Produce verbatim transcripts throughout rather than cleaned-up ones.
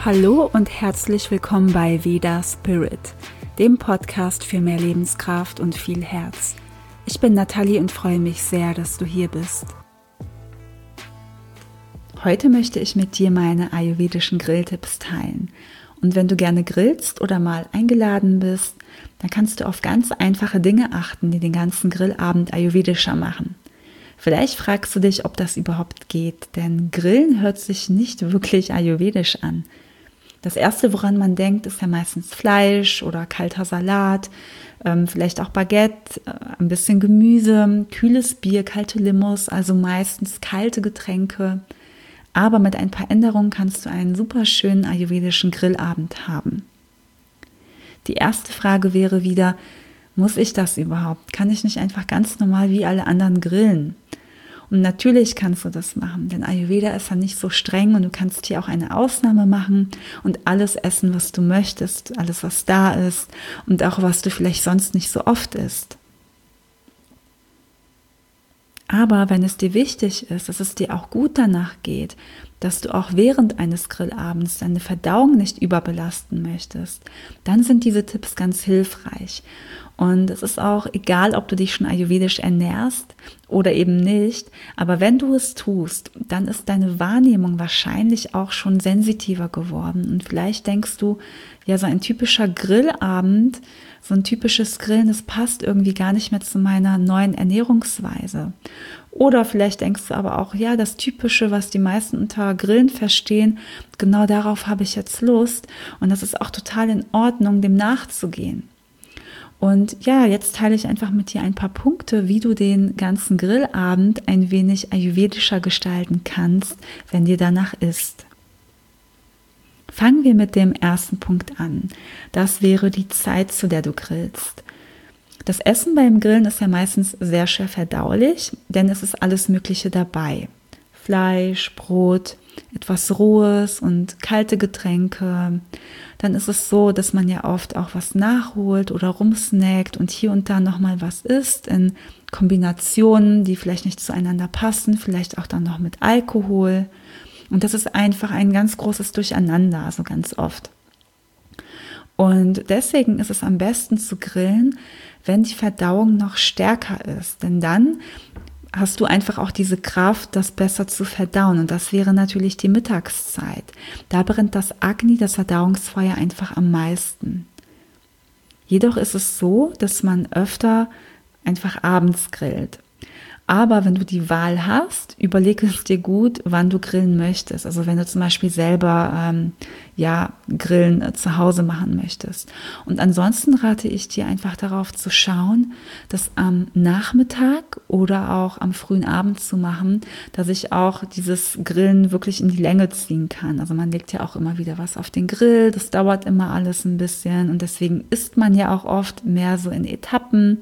Hallo und herzlich willkommen bei Veda Spirit, dem Podcast für mehr Lebenskraft und viel Herz. Ich bin Nathalie und freue mich sehr, dass du hier bist. Heute möchte ich mit dir meine ayurvedischen Grilltipps teilen. Und wenn du gerne grillst oder mal eingeladen bist, dann kannst du auf ganz einfache Dinge achten, die den ganzen Grillabend ayurvedischer machen. Vielleicht fragst du dich, ob das überhaupt geht, denn Grillen hört sich nicht wirklich ayurvedisch an. Das Erste, woran man denkt, ist ja meistens Fleisch oder kalter Salat, ähm, vielleicht auch Baguette, äh, ein bisschen Gemüse, kühles Bier, kalte Limos, also meistens kalte Getränke. Aber mit ein paar Änderungen kannst du einen super schönen ayurvedischen Grillabend haben. Die erste Frage wäre wieder, muss ich das überhaupt? Kann ich nicht einfach ganz normal wie alle anderen grillen? Und natürlich kannst du das machen, denn Ayurveda ist ja nicht so streng und du kannst hier auch eine Ausnahme machen und alles essen, was du möchtest, alles, was da ist und auch was du vielleicht sonst nicht so oft isst. Aber wenn es dir wichtig ist, dass es dir auch gut danach geht, dass du auch während eines Grillabends deine Verdauung nicht überbelasten möchtest, dann sind diese Tipps ganz hilfreich. Und es ist auch egal, ob du dich schon ayurvedisch ernährst oder eben nicht, aber wenn du es tust, dann ist deine Wahrnehmung wahrscheinlich auch schon sensitiver geworden. Und vielleicht denkst du, ja, so ein typischer Grillabend, so ein typisches Grillen, das passt irgendwie gar nicht mehr zu meiner neuen Ernährungsweise. Oder vielleicht denkst du aber auch, ja, das Typische, was die meisten unter Grillen verstehen, genau darauf habe ich jetzt Lust. Und das ist auch total in Ordnung, dem nachzugehen. Und ja, jetzt teile ich einfach mit dir ein paar Punkte, wie du den ganzen Grillabend ein wenig ayurvedischer gestalten kannst, wenn dir danach ist. Fangen wir mit dem ersten Punkt an. Das wäre die Zeit, zu der du grillst. Das Essen beim Grillen ist ja meistens sehr schwer verdaulich, denn es ist alles Mögliche dabei. Fleisch, Brot, etwas Rohes und kalte Getränke. Dann ist es so, dass man ja oft auch was nachholt oder rumsnackt und hier und da nochmal was isst in Kombinationen, die vielleicht nicht zueinander passen, vielleicht auch dann noch mit Alkohol. Und das ist einfach ein ganz großes Durcheinander, also ganz oft. Und deswegen ist es am besten zu grillen, wenn die Verdauung noch stärker ist, denn dann hast du einfach auch diese Kraft, das besser zu verdauen. Und das wäre natürlich die Mittagszeit. Da brennt das Agni, das Verdauungsfeuer, einfach am meisten. Jedoch ist es so, dass man öfter einfach abends grillt. Aber wenn du die Wahl hast, überlege es dir gut, wann du grillen möchtest. Also wenn du zum Beispiel selber ähm, ja Grillen äh, zu Hause machen möchtest. Und ansonsten rate ich dir einfach darauf zu schauen, das am Nachmittag oder auch am frühen Abend zu machen, dass ich auch dieses Grillen wirklich in die Länge ziehen kann. Also man legt ja auch immer wieder was auf den Grill, das dauert immer alles ein bisschen und deswegen isst man ja auch oft mehr so in Etappen.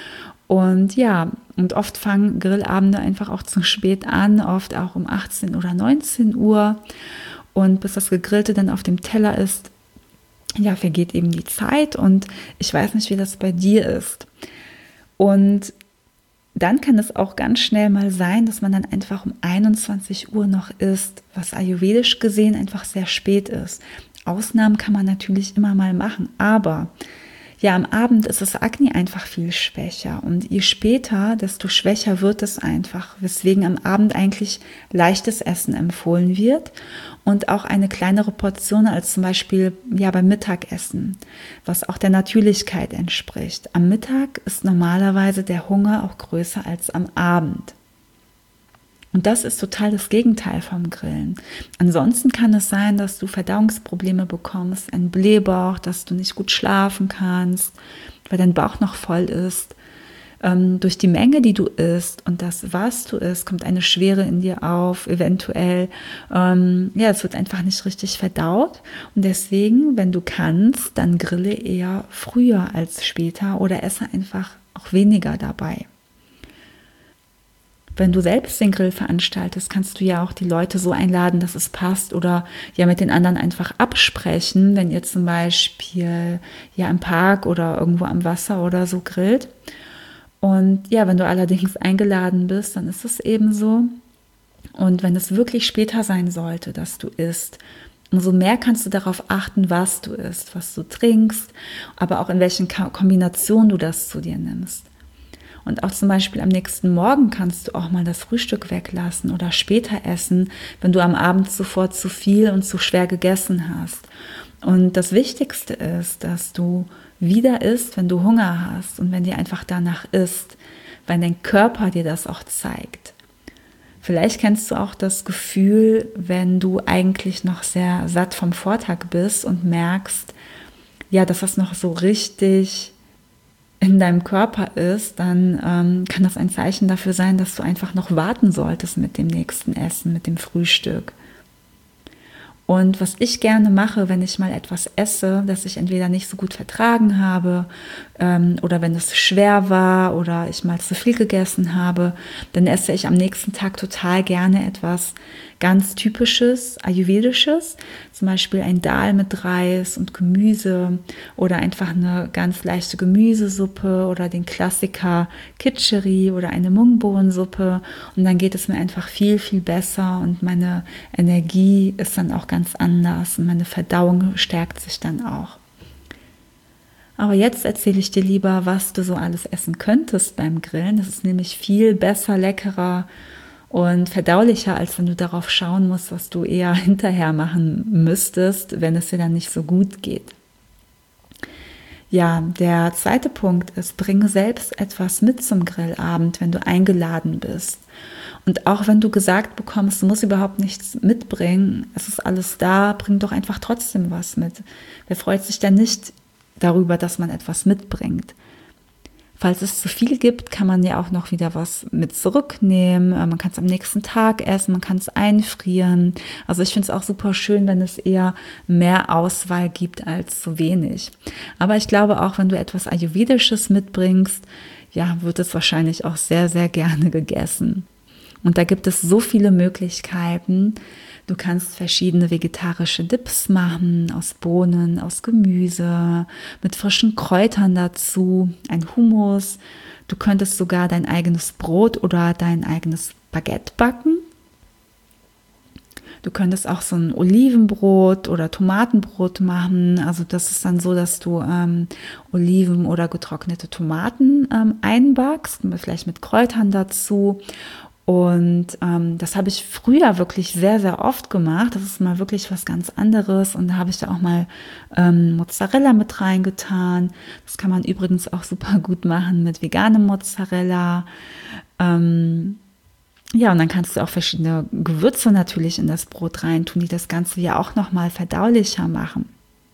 Und ja, und oft fangen Grillabende einfach auch zu spät an, oft auch um achtzehn oder neunzehn Uhr. Und bis das Gegrillte dann auf dem Teller ist, ja, vergeht eben die Zeit. Und ich weiß nicht, wie das bei dir ist. Und dann kann es auch ganz schnell mal sein, dass man dann einfach um einundzwanzig Uhr noch isst, was ayurvedisch gesehen einfach sehr spät ist. Ausnahmen kann man natürlich immer mal machen, aber ja, am Abend ist das Agni einfach viel schwächer und je später, desto schwächer wird es einfach, weswegen am Abend eigentlich leichtes Essen empfohlen wird und auch eine kleinere Portion als zum Beispiel ja beim Mittagessen, was auch der Natürlichkeit entspricht. Am Mittag ist normalerweise der Hunger auch größer als am Abend. Und das ist total das Gegenteil vom Grillen. Ansonsten kann es sein, dass du Verdauungsprobleme bekommst, einen Blähbauch, dass du nicht gut schlafen kannst, weil dein Bauch noch voll ist. Ähm, durch die Menge, die du isst und das, was du isst, kommt eine Schwere in dir auf, eventuell. Ähm, ja, es wird einfach nicht richtig verdaut. Und deswegen, wenn du kannst, dann grille eher früher als später oder esse einfach auch weniger dabei. Wenn du selbst den Grill veranstaltest, kannst du ja auch die Leute so einladen, dass es passt oder ja mit den anderen einfach absprechen, wenn ihr zum Beispiel ja im Park oder irgendwo am Wasser oder so grillt. Und ja, wenn du allerdings eingeladen bist, dann ist es eben so. Und wenn es wirklich später sein sollte, dass du isst, umso mehr kannst du darauf achten, was du isst, was du trinkst, aber auch in welchen Kombinationen du das zu dir nimmst. Und auch zum Beispiel am nächsten Morgen kannst du auch mal das Frühstück weglassen oder später essen, wenn du am Abend zuvor zu viel und zu schwer gegessen hast. Und das Wichtigste ist, dass du wieder isst, wenn du Hunger hast und wenn dir einfach danach ist, weil dein Körper dir das auch zeigt. Vielleicht kennst du auch das Gefühl, wenn du eigentlich noch sehr satt vom Vortag bist und merkst, ja, dass das noch so richtig in deinem Körper ist, dann ähm, kann das ein Zeichen dafür sein, dass du einfach noch warten solltest mit dem nächsten Essen, mit dem Frühstück. Und was ich gerne mache, wenn ich mal etwas esse, das ich entweder nicht so gut vertragen habe ähm, oder wenn es schwer war oder ich mal zu viel gegessen habe, dann esse ich am nächsten Tag total gerne etwas ganz Typisches, Ayurvedisches, zum Beispiel ein Dal mit Reis und Gemüse oder einfach eine ganz leichte Gemüsesuppe oder den Klassiker Khichdi oder eine Mungbohnensuppe, und dann geht es mir einfach viel, viel besser und meine Energie ist dann auch ganz anders und meine Verdauung stärkt sich dann auch. Aber jetzt erzähle ich dir lieber, was du so alles essen könntest beim Grillen. Das ist nämlich viel besser, leckerer und verdaulicher, als wenn du darauf schauen musst, was du eher hinterher machen müsstest, wenn es dir dann nicht so gut geht. Ja, der zweite Punkt ist, bringe selbst etwas mit zum Grillabend, wenn du eingeladen bist. Und auch wenn du gesagt bekommst, du musst überhaupt nichts mitbringen, es ist alles da, bring doch einfach trotzdem was mit. Wer freut sich denn nicht darüber, dass man etwas mitbringt? Falls es zu viel gibt, kann man ja auch noch wieder was mit zurücknehmen. Man kann es am nächsten Tag essen, man kann es einfrieren. Also ich finde es auch super schön, wenn es eher mehr Auswahl gibt als zu wenig. Aber ich glaube auch, wenn du etwas Ayurvedisches mitbringst, ja, wird es wahrscheinlich auch sehr, sehr gerne gegessen. Und da gibt es so viele Möglichkeiten. Du kannst verschiedene vegetarische Dips machen, aus Bohnen, aus Gemüse, mit frischen Kräutern dazu, ein Hummus. Du könntest sogar dein eigenes Brot oder dein eigenes Baguette backen. Du könntest auch so ein Olivenbrot oder Tomatenbrot machen. Also das ist dann so, dass du ähm, Oliven oder getrocknete Tomaten ähm, einbackst, vielleicht mit Kräutern dazu. Und ähm, das habe ich früher wirklich sehr, sehr oft gemacht. Das ist mal wirklich was ganz anderes. Und da habe ich da auch mal ähm, Mozzarella mit reingetan. Das kann man übrigens auch super gut machen mit veganem Mozzarella. Ähm, ja, und dann kannst du auch verschiedene Gewürze natürlich in das Brot reintun, die das Ganze ja auch nochmal verdaulicher machen.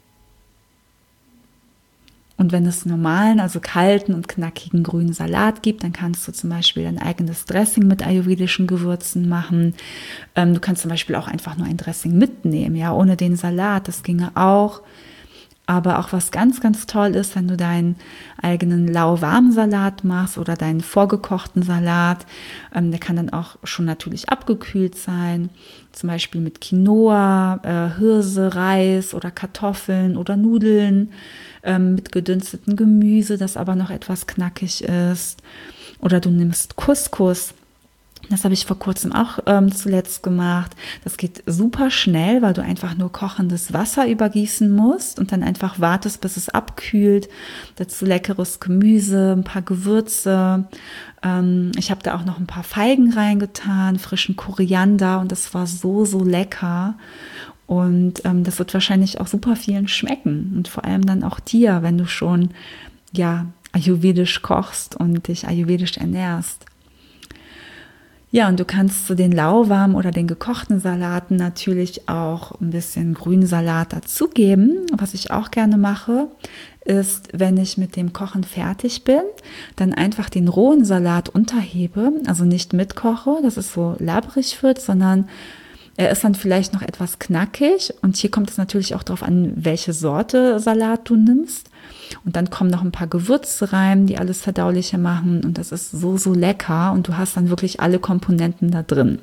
Und wenn es normalen, also kalten und knackigen grünen Salat gibt, dann kannst du zum Beispiel ein eigenes Dressing mit ayurvedischen Gewürzen machen. Ähm, du kannst zum Beispiel auch einfach nur ein Dressing mitnehmen, ja, ohne den Salat, das ginge auch. Aber auch was ganz, ganz toll ist, wenn du deinen eigenen lauwarmen Salat machst oder deinen vorgekochten Salat. Ähm, der kann dann auch schon natürlich abgekühlt sein, zum Beispiel mit Quinoa, äh, Hirse, Reis oder Kartoffeln oder Nudeln, ähm, mit gedünstetem Gemüse, das aber noch etwas knackig ist. Oder du nimmst Couscous. Das habe ich vor kurzem auch ähm, zuletzt gemacht. Das geht super schnell, weil du einfach nur kochendes Wasser übergießen musst und dann einfach wartest, bis es abkühlt. Dazu leckeres Gemüse, ein paar Gewürze. Ähm, ich habe da auch noch ein paar Feigen reingetan, frischen Koriander, und das war so, so lecker. Und ähm, das wird wahrscheinlich auch super vielen schmecken und vor allem dann auch dir, wenn du schon ja ayurvedisch kochst und dich ayurvedisch ernährst. Ja, und du kannst zu den lauwarmen oder den gekochten Salaten natürlich auch ein bisschen Grünsalat dazugeben. Was ich auch gerne mache, ist, wenn ich mit dem Kochen fertig bin, dann einfach den rohen Salat unterhebe, also nicht mitkoche, dass es so labbrig wird, sondern er ist dann vielleicht noch etwas knackig, und hier kommt es natürlich auch darauf an, welche Sorte Salat du nimmst. Und dann kommen noch ein paar Gewürze rein, die alles verdaulicher machen, und das ist so, so lecker, und du hast dann wirklich alle Komponenten da drin.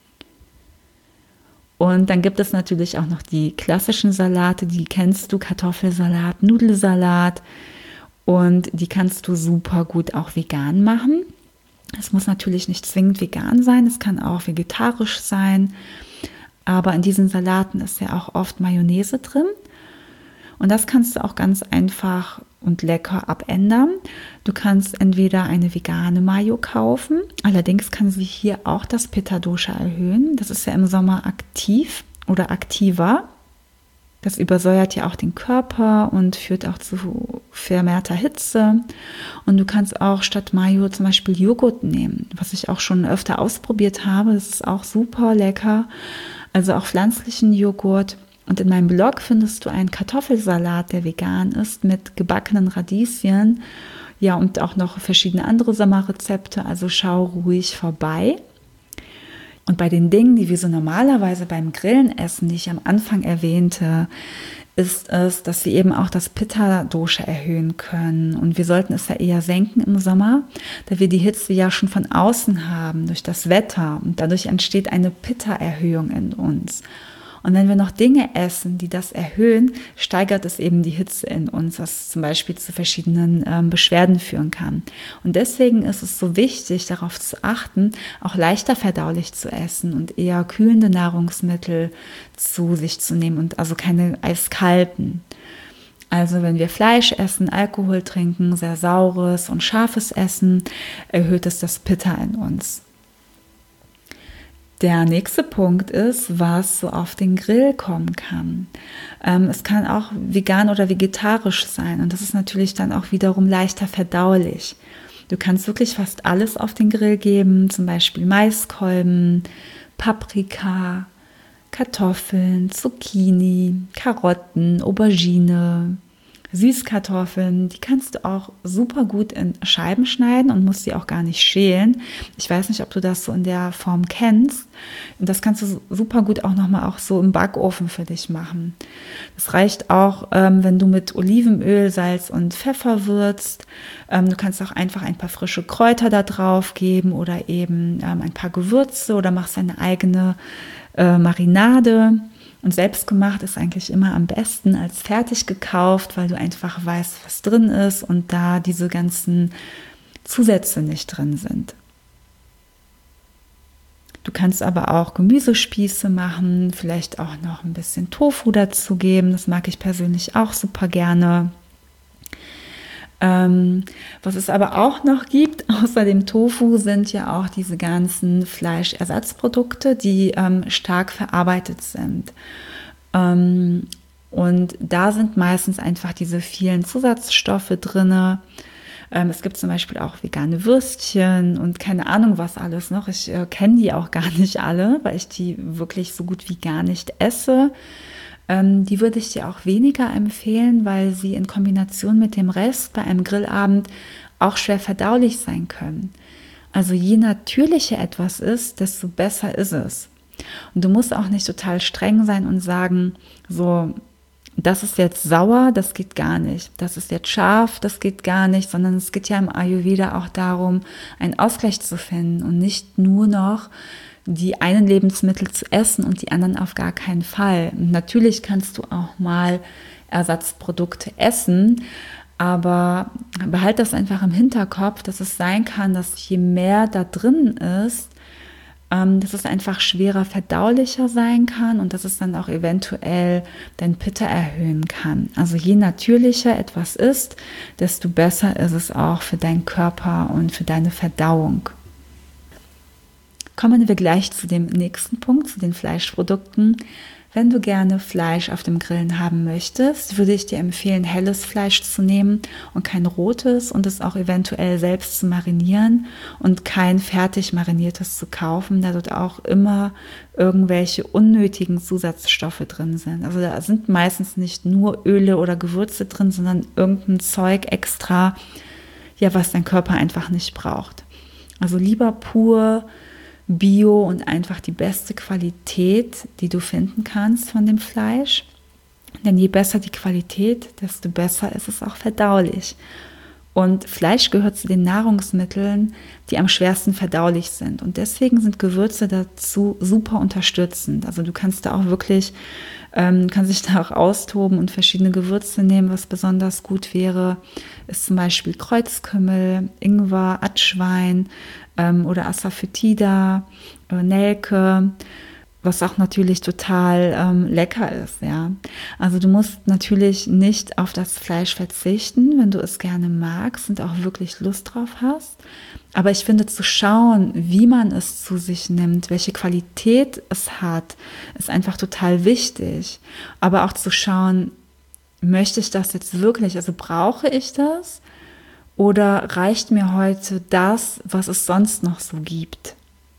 Und dann gibt es natürlich auch noch die klassischen Salate, die kennst du, Kartoffelsalat, Nudelsalat, und die kannst du super gut auch vegan machen. Es muss natürlich nicht zwingend vegan sein, es kann auch vegetarisch sein. Aber in diesen Salaten ist ja auch oft Mayonnaise drin. Und das kannst du auch ganz einfach und lecker abändern. Du kannst entweder eine vegane Mayo kaufen. Allerdings kann sie hier auch das Pitta-Dosha erhöhen. Das ist ja im Sommer aktiv oder aktiver. Das übersäuert ja auch den Körper und führt auch zu vermehrter Hitze. Und du kannst auch statt Mayo zum Beispiel Joghurt nehmen, was ich auch schon öfter ausprobiert habe. Das ist auch super lecker. Also auch pflanzlichen Joghurt. Und in meinem Blog findest du einen Kartoffelsalat, der vegan ist, mit gebackenen Radieschen. Ja, und auch noch verschiedene andere Sommerrezepte. Also schau ruhig vorbei. Und bei den Dingen, die wir so normalerweise beim Grillen essen, die ich am Anfang erwähnte, ist es, dass wir eben auch das Pitta-Dosha erhöhen können. Und wir sollten es ja eher senken im Sommer, da wir die Hitze ja schon von außen haben, durch das Wetter. Und dadurch entsteht eine Pitta-Erhöhung in uns. Und wenn wir noch Dinge essen, die das erhöhen, steigert es eben die Hitze in uns, was zum Beispiel zu verschiedenen ähm, Beschwerden führen kann. Und deswegen ist es so wichtig, darauf zu achten, auch leichter verdaulich zu essen und eher kühlende Nahrungsmittel zu sich zu nehmen und also keine eiskalten. Also wenn wir Fleisch essen, Alkohol trinken, sehr saures und scharfes Essen, erhöht es das Pitta in uns. Der nächste Punkt ist, was so auf den Grill kommen kann. Ähm, es kann auch vegan oder vegetarisch sein und das ist natürlich dann auch wiederum leichter verdaulich. Du kannst wirklich fast alles auf den Grill geben, zum Beispiel Maiskolben, Paprika, Kartoffeln, Zucchini, Karotten, Aubergine, Süßkartoffeln, die kannst du auch super gut in Scheiben schneiden und musst sie auch gar nicht schälen. Ich weiß nicht, ob du das so in der Form kennst. Und das kannst du super gut auch nochmal auch so im Backofen für dich machen. Das reicht auch, ähm, wenn du mit Olivenöl, Salz und Pfeffer würzt. Ähm, du kannst auch einfach ein paar frische Kräuter da drauf geben oder eben ähm, ein paar Gewürze oder machst deine eigene äh, Marinade. Und selbstgemacht ist eigentlich immer am besten als fertig gekauft, weil du einfach weißt, was drin ist und da diese ganzen Zusätze nicht drin sind. Du kannst aber auch Gemüsespieße machen, vielleicht auch noch ein bisschen Tofu dazu geben. Das mag ich persönlich auch super gerne. Ähm, was es aber auch noch gibt, außer dem Tofu, sind ja auch diese ganzen Fleischersatzprodukte, die ähm, stark verarbeitet sind. Ähm, und da sind meistens einfach diese vielen Zusatzstoffe drin. Ähm, es gibt zum Beispiel auch vegane Würstchen und keine Ahnung was alles noch. Ich äh, kenne die auch gar nicht alle, weil ich die wirklich so gut wie gar nicht esse. Ähm, die würde ich dir auch weniger empfehlen, weil sie in Kombination mit dem Rest bei einem Grillabend auch schwer verdaulich sein können. Also je natürlicher etwas ist, desto besser ist es. Und du musst auch nicht total streng sein und sagen, so, das ist jetzt sauer, das geht gar nicht. Das ist jetzt scharf, das geht gar nicht, sondern es geht ja im Ayurveda auch darum, einen Ausgleich zu finden und nicht nur noch die einen Lebensmittel zu essen und die anderen auf gar keinen Fall. Und natürlich kannst du auch mal Ersatzprodukte essen, aber behalt das einfach im Hinterkopf, dass es sein kann, dass je mehr da drin ist, ähm, dass es einfach schwerer verdaulicher sein kann und dass es dann auch eventuell dein Pitta erhöhen kann. Also je natürlicher etwas ist, desto besser ist es auch für deinen Körper und für deine Verdauung. Kommen wir gleich zu dem nächsten Punkt, zu den Fleischprodukten. Wenn du gerne Fleisch auf dem Grillen haben möchtest, würde ich dir empfehlen, helles Fleisch zu nehmen und kein rotes und es auch eventuell selbst zu marinieren und kein fertig mariniertes zu kaufen, da dort auch immer irgendwelche unnötigen Zusatzstoffe drin sind. Also da sind meistens nicht nur Öle oder Gewürze drin, sondern irgendein Zeug extra, ja, was dein Körper einfach nicht braucht. Also lieber pur Bio und einfach die beste Qualität, die du finden kannst von dem Fleisch. Denn je besser die Qualität, desto besser ist es auch verdaulich. Und Fleisch gehört zu den Nahrungsmitteln, die am schwersten verdaulich sind. Und deswegen sind Gewürze dazu super unterstützend. Also du kannst da auch wirklich, ähm, kannst dich da auch austoben und verschiedene Gewürze nehmen. Was besonders gut wäre, ist zum Beispiel Kreuzkümmel, Ingwer, Atschwein ähm, oder Asafoetida, äh, Nelke. was auch natürlich total ähm, lecker ist, ja. Also du musst natürlich nicht auf das Fleisch verzichten, wenn du es gerne magst und auch wirklich Lust drauf hast. Aber ich finde, zu schauen, wie man es zu sich nimmt, welche Qualität es hat, ist einfach total wichtig. Aber auch zu schauen, möchte ich das jetzt wirklich, also brauche ich das? Oder reicht mir heute das, was es sonst noch so gibt?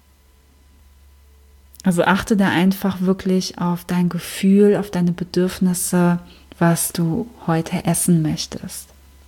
Also achte da einfach wirklich auf dein Gefühl, auf deine Bedürfnisse, was du heute essen möchtest.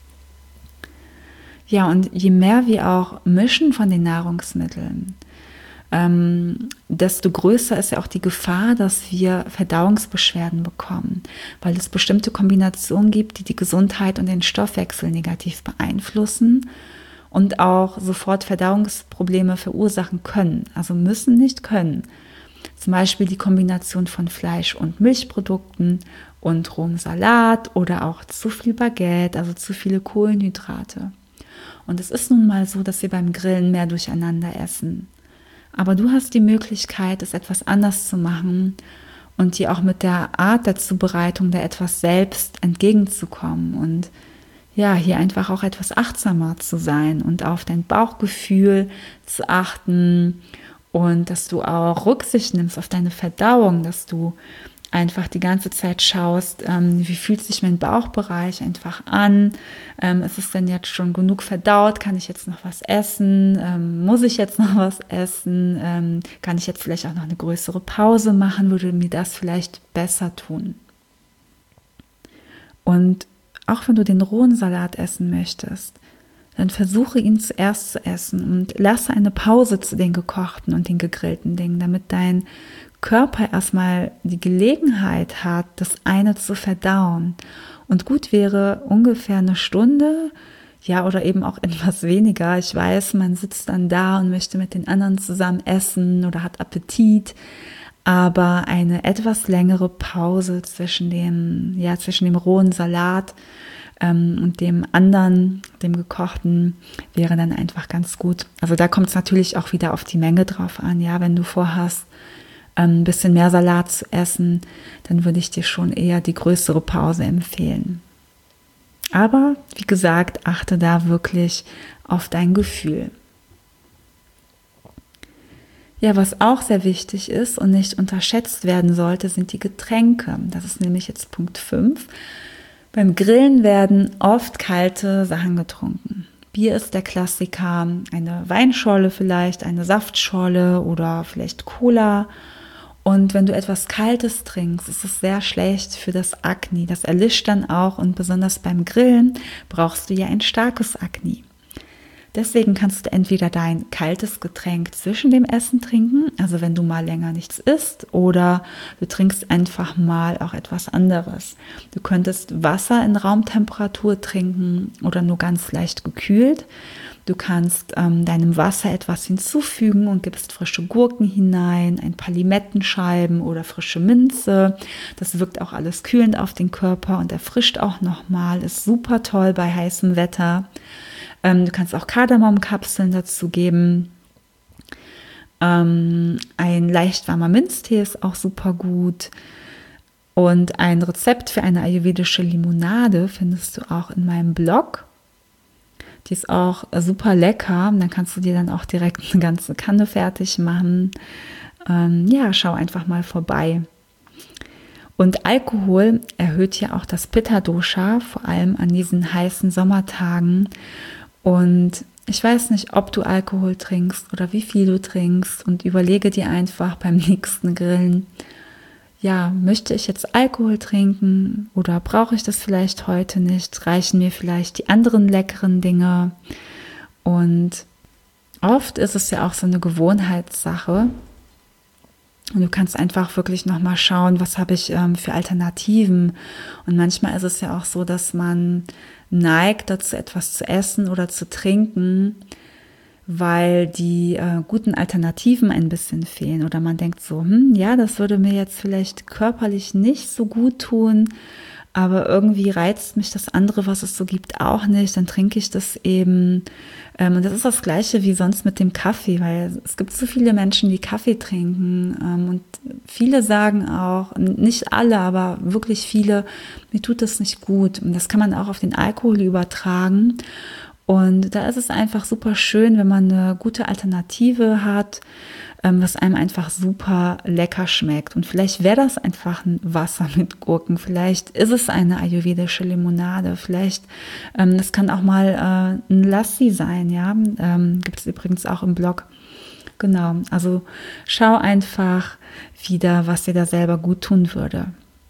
Ja, und je mehr wir auch mischen von den Nahrungsmitteln, ähm, desto größer ist ja auch die Gefahr, dass wir Verdauungsbeschwerden bekommen, weil es bestimmte Kombinationen gibt, die die Gesundheit und den Stoffwechsel negativ beeinflussen und auch sofort Verdauungsprobleme verursachen können, also müssen nicht können. Zum Beispiel die Kombination von Fleisch- und Milchprodukten und rohem Salat oder auch zu viel Baguette, also zu viele Kohlenhydrate. Und es ist nun mal so, dass wir beim Grillen mehr durcheinander essen. Aber du hast die Möglichkeit, es etwas anders zu machen und dir auch mit der Art der Zubereitung da etwas selbst entgegenzukommen und ja, hier einfach auch etwas achtsamer zu sein und auf dein Bauchgefühl zu achten. Und dass du auch Rücksicht nimmst auf deine Verdauung, dass du einfach die ganze Zeit schaust, ähm, wie fühlt sich mein Bauchbereich einfach an? Ähm, ist es denn jetzt schon genug verdaut? Kann ich jetzt noch was essen? Ähm, muss ich jetzt noch was essen? Ähm, kann ich jetzt vielleicht auch noch eine größere Pause machen? Würde mir das vielleicht besser tun? Und auch wenn du den rohen Salat essen möchtest, dann versuche ihn zuerst zu essen und lasse eine Pause zu den gekochten und den gegrillten Dingen, damit dein Körper erstmal die Gelegenheit hat, das eine zu verdauen. Und gut wäre ungefähr eine Stunde, ja, oder eben auch etwas weniger. Ich weiß, man sitzt dann da und möchte mit den anderen zusammen essen oder hat Appetit, aber eine etwas längere Pause zwischen dem, ja, zwischen dem rohen Salat und dem anderen, dem gekochten, wäre dann einfach ganz gut. Also da kommt es natürlich auch wieder auf die Menge drauf an. Ja, wenn du vorhast, ein bisschen mehr Salat zu essen, dann würde ich dir schon eher die größere Pause empfehlen. Aber wie gesagt, achte da wirklich auf dein Gefühl. Ja, was auch sehr wichtig ist und nicht unterschätzt werden sollte, sind die Getränke. Das ist nämlich jetzt Punkt fünf. Beim Grillen werden oft kalte Sachen getrunken. Bier ist der Klassiker, eine Weinscholle vielleicht, eine Saftschorle oder vielleicht Cola. Und wenn du etwas Kaltes trinkst, ist es sehr schlecht für das Akne. Das erlischt dann auch und besonders beim Grillen brauchst du ja ein starkes Akne. Deswegen kannst du entweder dein kaltes Getränk zwischen dem Essen trinken, also wenn du mal länger nichts isst, oder du trinkst einfach mal auch etwas anderes. Du könntest Wasser in Raumtemperatur trinken oder nur ganz leicht gekühlt. Du kannst ähm, deinem Wasser etwas hinzufügen und gibst frische Gurken hinein, ein paar Limettenscheiben oder frische Minze. Das wirkt auch alles kühlend auf den Körper und erfrischt auch nochmal, ist super toll bei heißem Wetter. Du kannst auch Kardamomkapseln dazu geben. Ähm, ein leicht warmer Minztee ist auch super gut. Und ein Rezept für eine ayurvedische Limonade findest du auch in meinem Blog. Die ist auch super lecker. Dann kannst du dir dann auch direkt eine ganze Kanne fertig machen. Ähm, ja, schau einfach mal vorbei. Und Alkohol erhöht ja auch das Pitta-Dosha, vor allem an diesen heißen Sommertagen. Und ich weiß nicht, ob du Alkohol trinkst oder wie viel du trinkst und überlege dir einfach beim nächsten Grillen, ja, möchte ich jetzt Alkohol trinken oder brauche ich das vielleicht heute nicht? Reichen mir vielleicht die anderen leckeren Dinge? Und oft ist es ja auch so eine Gewohnheitssache. Und du kannst einfach wirklich nochmal schauen, was habe ich ähm, für Alternativen. Und manchmal ist es ja auch so, dass man neigt dazu, etwas zu essen oder zu trinken, weil die äh, guten Alternativen ein bisschen fehlen. Oder man denkt so, hm, ja, das würde mir jetzt vielleicht körperlich nicht so gut tun, aber irgendwie reizt mich das andere, was es so gibt, auch nicht. Dann trinke ich das eben. Ähm, und das ist das Gleiche wie sonst mit dem Kaffee, weil es gibt so viele Menschen, die Kaffee trinken. Ähm, und viele sagen auch, nicht alle, aber wirklich viele, mir tut das nicht gut. Und das kann man auch auf den Alkohol übertragen. Und da ist es einfach super schön, wenn man eine gute Alternative hat, was einem einfach super lecker schmeckt. Und vielleicht wäre das einfach ein Wasser mit Gurken, vielleicht ist es eine ayurvedische Limonade, vielleicht, ähm, das kann auch mal äh, ein Lassi sein, ja, ähm, gibt es übrigens auch im Blog. Genau, also schau einfach wieder, was dir da selber gut tun würde.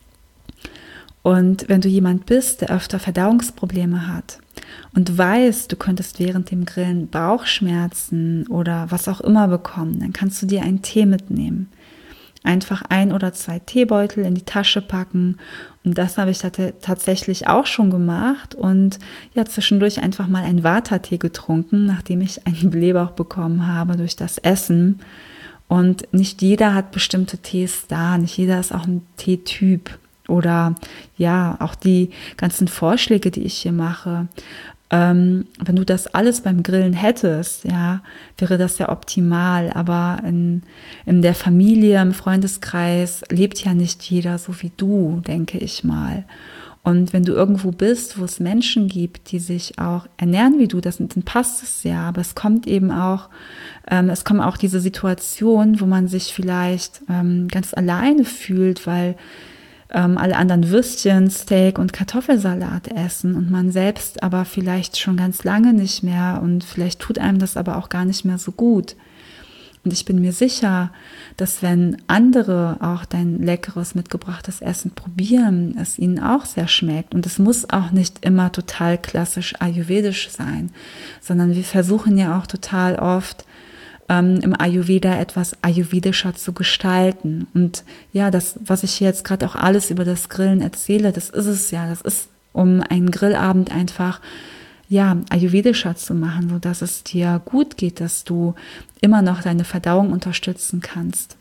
Und wenn du jemand bist, der öfter Verdauungsprobleme hat und weißt, du könntest während dem Grillen Bauchschmerzen oder was auch immer bekommen, dann kannst du dir einen Tee mitnehmen. Einfach ein oder zwei Teebeutel in die Tasche packen. Und das habe ich tatsächlich auch schon gemacht und ja, zwischendurch einfach mal einen Vata-Tee getrunken, nachdem ich einen Blähbauch bekommen habe durch das Essen. Und nicht jeder hat bestimmte Tees da, nicht jeder ist auch ein Teetyp. Oder ja, auch die ganzen Vorschläge, die ich hier mache. Ähm, wenn du das alles beim Grillen hättest, ja, wäre das ja optimal. Aber in, in der Familie, im Freundeskreis lebt ja nicht jeder so wie du, denke ich mal. Und wenn du irgendwo bist, wo es Menschen gibt, die sich auch ernähren wie du, das, dann passt es ja. Aber es kommt eben auch, ähm, es kommen auch diese Situationen, wo man sich vielleicht ähm, ganz alleine fühlt, weil alle anderen Würstchen, Steak und Kartoffelsalat essen und man selbst aber vielleicht schon ganz lange nicht mehr und vielleicht tut einem das aber auch gar nicht mehr so gut. Und ich bin mir sicher, dass wenn andere auch dein leckeres, mitgebrachtes Essen probieren, es ihnen auch sehr schmeckt. Und es muss auch nicht immer total klassisch ayurvedisch sein, sondern wir versuchen ja auch total oft, im Ayurveda etwas ayurvedischer zu gestalten. Und ja, das, was ich jetzt gerade auch alles über das Grillen erzähle, das ist es ja. Das ist, um einen Grillabend einfach ja ayurvedischer zu machen, sodass es dir gut geht, dass du immer noch deine Verdauung unterstützen kannst.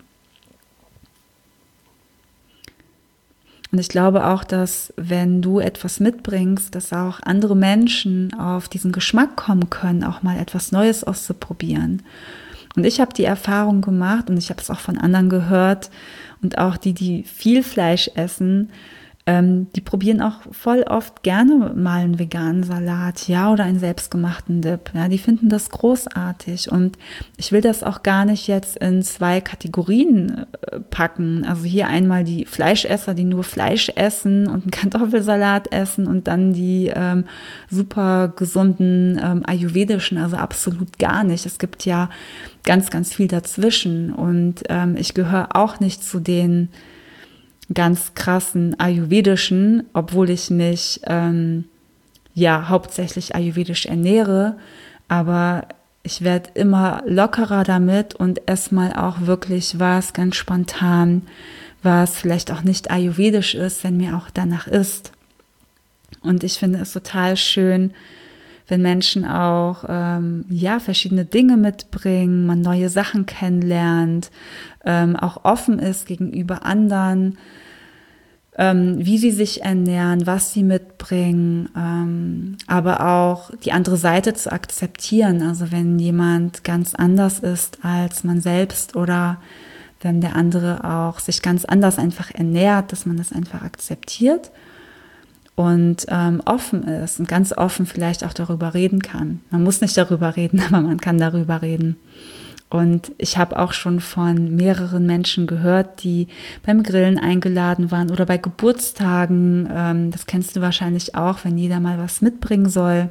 Und ich glaube auch, dass wenn du etwas mitbringst, dass auch andere Menschen auf diesen Geschmack kommen können, auch mal etwas Neues auszuprobieren. Und ich habe die Erfahrung gemacht und ich habe es auch von anderen gehört und auch die, die viel Fleisch essen, ähm, die probieren auch voll oft gerne mal einen veganen Salat, ja, oder einen selbstgemachten Dip. Ja, die finden das großartig und ich will das auch gar nicht jetzt in zwei Kategorien äh, packen. Also hier einmal die Fleischesser, die nur Fleisch essen und einen Kartoffelsalat essen und dann die ähm, super gesunden ähm, ayurvedischen, also absolut gar nicht. Es gibt ja ganz, ganz viel dazwischen und ähm, ich gehöre auch nicht zu den ganz krassen ayurvedischen, obwohl ich mich ähm, ja hauptsächlich ayurvedisch ernähre, aber ich werde immer lockerer damit und esse mal auch wirklich was ganz spontan, was vielleicht auch nicht ayurvedisch ist, wenn mir auch danach ist. Und ich finde es total schön, wenn Menschen auch ähm, ja verschiedene Dinge mitbringen, man neue Sachen kennenlernt, ähm, auch offen ist gegenüber anderen, ähm, wie sie sich ernähren, was sie mitbringen, ähm, aber auch die andere Seite zu akzeptieren. Also wenn jemand ganz anders ist als man selbst oder wenn der andere auch sich ganz anders einfach ernährt, dass man das einfach akzeptiert und ähm, offen ist und ganz offen vielleicht auch darüber reden kann. Man muss nicht darüber reden, aber man kann darüber reden. Und ich habe auch schon von mehreren Menschen gehört, die beim Grillen eingeladen waren oder bei Geburtstagen. Ähm, das kennst du wahrscheinlich auch, wenn jeder mal was mitbringen soll.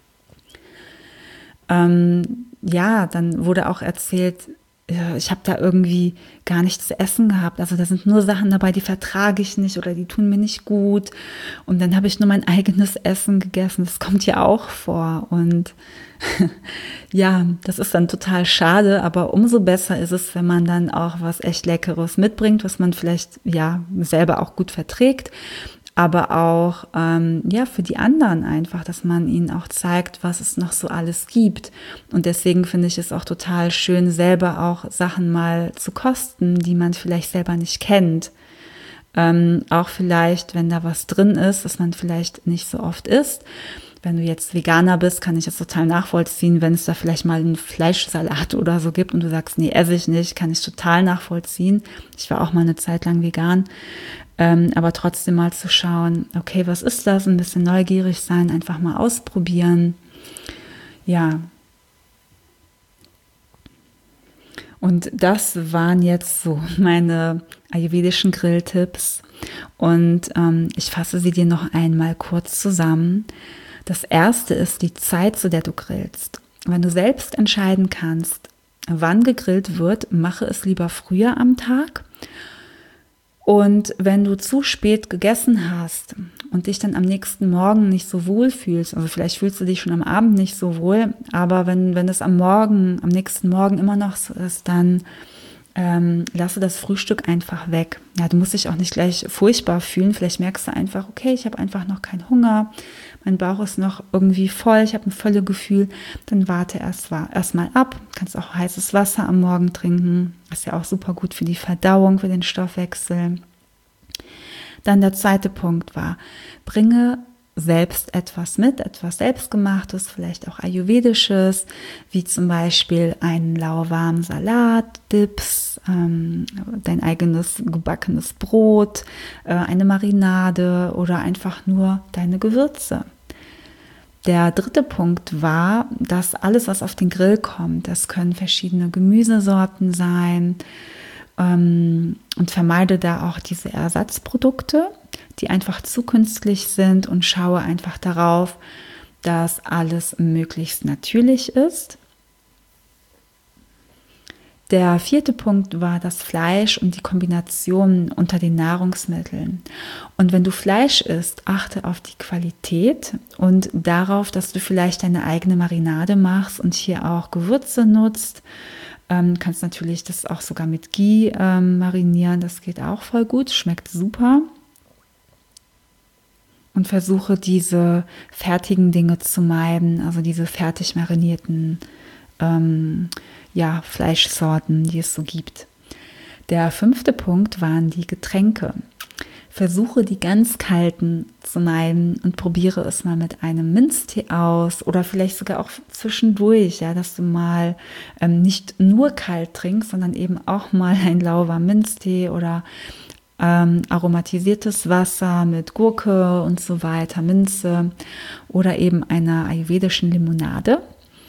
Ähm, ja, dann wurde auch erzählt, ich habe da irgendwie gar nichts zu essen gehabt. Also da sind nur Sachen dabei, die vertrage ich nicht oder die tun mir nicht gut. Und dann habe ich nur mein eigenes Essen gegessen. Das kommt ja auch vor. Und ja, das ist dann total schade. Aber umso besser ist es, wenn man dann auch was echt Leckeres mitbringt, was man vielleicht ja selber auch gut verträgt. Aber auch ähm, ja für die anderen einfach, dass man ihnen auch zeigt, was es noch so alles gibt. Und deswegen finde ich es auch total schön, selber auch Sachen mal zu kosten, die man vielleicht selber nicht kennt. Ähm, auch vielleicht, wenn da was drin ist, was man vielleicht nicht so oft isst. Wenn du jetzt Veganer bist, kann ich das total nachvollziehen, wenn es da vielleicht mal einen Fleischsalat oder so gibt und du sagst, nee, esse ich nicht, kann ich total nachvollziehen. Ich war auch mal eine Zeit lang vegan, ähm, aber trotzdem mal zu schauen, okay, was ist das? Ein bisschen neugierig sein, einfach mal ausprobieren. Ja. Und das waren jetzt so meine ayurvedischen Grilltipps und ähm, ich fasse sie dir noch einmal kurz zusammen. Das erste ist die Zeit, zu der du grillst. Wenn du selbst entscheiden kannst, wann gegrillt wird, mache es lieber früher am Tag. Und wenn du zu spät gegessen hast und dich dann am nächsten Morgen nicht so wohl fühlst, also vielleicht fühlst du dich schon am Abend nicht so wohl, aber wenn, wenn es am Morgen, am nächsten Morgen immer noch so ist, dann Ähm, lasse das Frühstück einfach weg. Ja, du musst dich auch nicht gleich furchtbar fühlen. Vielleicht merkst du einfach, okay, ich habe einfach noch keinen Hunger, mein Bauch ist noch irgendwie voll, ich habe ein volles Gefühl. Dann warte erst, erst mal ab. Du kannst auch heißes Wasser am Morgen trinken. Das ist ja auch super gut für die Verdauung, für den Stoffwechsel. Dann der zweite Punkt war, bringe selbst etwas mit, etwas Selbstgemachtes, vielleicht auch Ayurvedisches, wie zum Beispiel einen lauwarmen Salat, Dips, ähm, dein eigenes gebackenes Brot, äh, eine Marinade oder einfach nur deine Gewürze. Der dritte Punkt war, dass alles, was auf den Grill kommt, das können verschiedene Gemüsesorten sein, ähm, und vermeide da auch diese Ersatzprodukte, die einfach zu künstlich sind und schaue einfach darauf, dass alles möglichst natürlich ist. Der vierte Punkt war das Fleisch und die Kombination unter den Nahrungsmitteln. Und wenn du Fleisch isst, achte auf die Qualität und darauf, dass du vielleicht deine eigene Marinade machst und hier auch Gewürze nutzt. Ähm, kannst natürlich das auch sogar mit Ghee ähm, marinieren, das geht auch voll gut, schmeckt super. Und versuche diese fertigen Dinge zu meiden, also diese fertig marinierten ähm, ja, Fleischsorten, die es so gibt. Der fünfte Punkt waren die Getränke. Versuche die ganz kalten zu meiden und probiere es mal mit einem Minztee aus oder vielleicht sogar auch zwischendurch, ja, dass du mal ähm, nicht nur kalt trinkst, sondern eben auch mal ein lauwarmer Minztee oder ähm, aromatisiertes Wasser mit Gurke und so weiter, Minze oder eben einer ayurvedischen Limonade.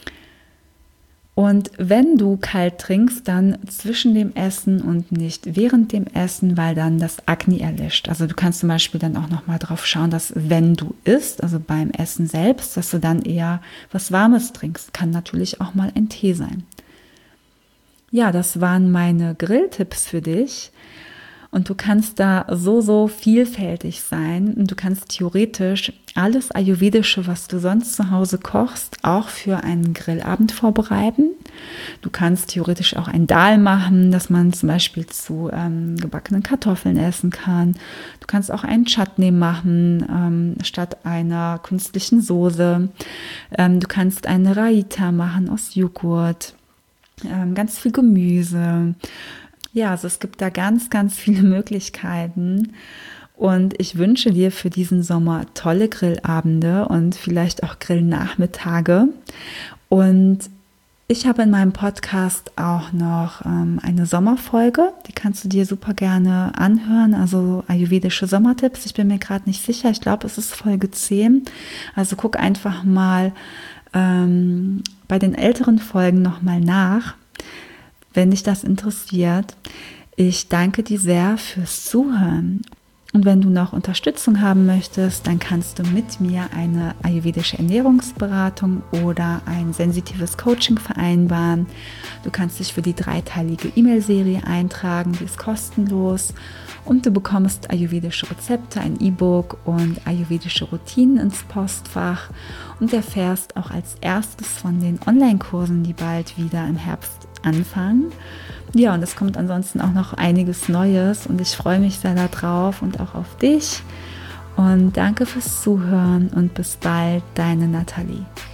Und wenn du kalt trinkst, dann zwischen dem Essen und nicht während dem Essen, weil dann das Agni erlischt. Also du kannst zum Beispiel dann auch nochmal drauf schauen, dass wenn du isst, also beim Essen selbst, dass du dann eher was Warmes trinkst. Kann natürlich auch mal ein Tee sein. Ja, das waren meine Grilltipps für dich. Und du kannst da so, so vielfältig sein. Und du kannst theoretisch alles Ayurvedische, was du sonst zu Hause kochst, auch für einen Grillabend vorbereiten. Du kannst theoretisch auch ein Dal machen, das man zum Beispiel zu ähm, gebackenen Kartoffeln essen kann. Du kannst auch einen Chutney machen, ähm, statt einer künstlichen Soße. Ähm, du kannst eine Raita machen aus Joghurt, ähm, ganz viel Gemüse. Ja, also es gibt da ganz, ganz viele Möglichkeiten und ich wünsche dir für diesen Sommer tolle Grillabende und vielleicht auch Grillnachmittage. Und ich habe in meinem Podcast auch noch ähm, eine Sommerfolge, die kannst du dir super gerne anhören, also ayurvedische Sommertipps. Ich bin mir gerade nicht sicher, ich glaube, es ist Folge zehn. Also guck einfach mal ähm, bei den älteren Folgen nochmal nach, wenn dich das interessiert. Ich danke dir sehr fürs Zuhören. Und wenn du noch Unterstützung haben möchtest, dann kannst du mit mir eine ayurvedische Ernährungsberatung oder ein sensitives Coaching vereinbaren. Du kannst dich für die dreiteilige E-Mail-Serie eintragen, die ist kostenlos. Und du bekommst ayurvedische Rezepte, ein E-Book und ayurvedische Routinen ins Postfach und erfährst auch als erstes von den Online-Kursen, die bald wieder im Herbst anfangen. Ja, und es kommt ansonsten auch noch einiges Neues und ich freue mich sehr darauf und auch auf dich. Und danke fürs Zuhören und bis bald, deine Nathalie.